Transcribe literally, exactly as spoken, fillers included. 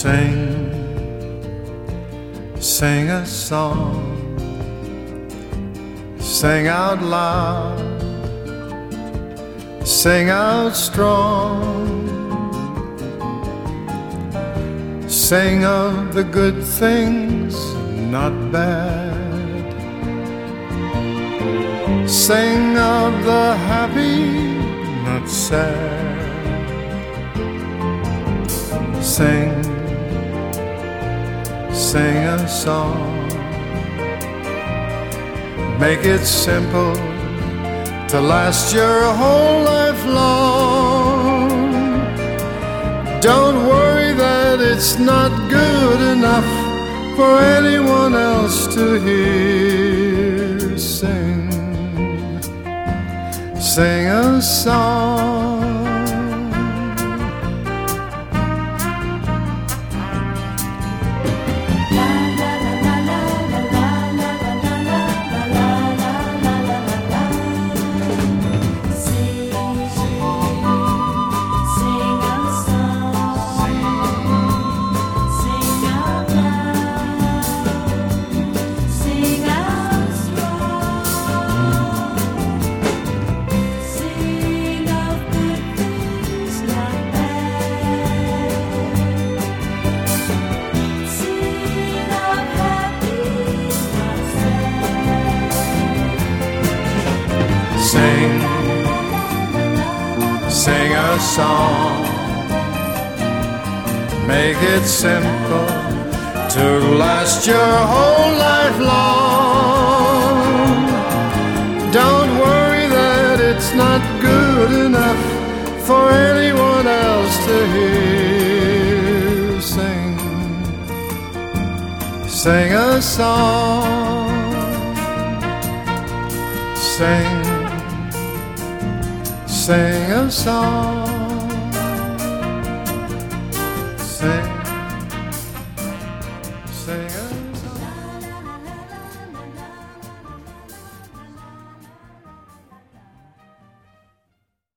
Sing, sing a song, sing out loud, sing out strong. Sing of the good things, not bad. Sing of the happy, not sad. Sing, sing a song. Make it simple to last your whole life long. Don't worry that it's not good enough for anyone else to hear. Sing, sing a song. Sing, sing a song. Make it simple to last your whole life long. Don't worry that it's not good enough for anyone else to hear. Sing, sing a song. Sing, sing a song.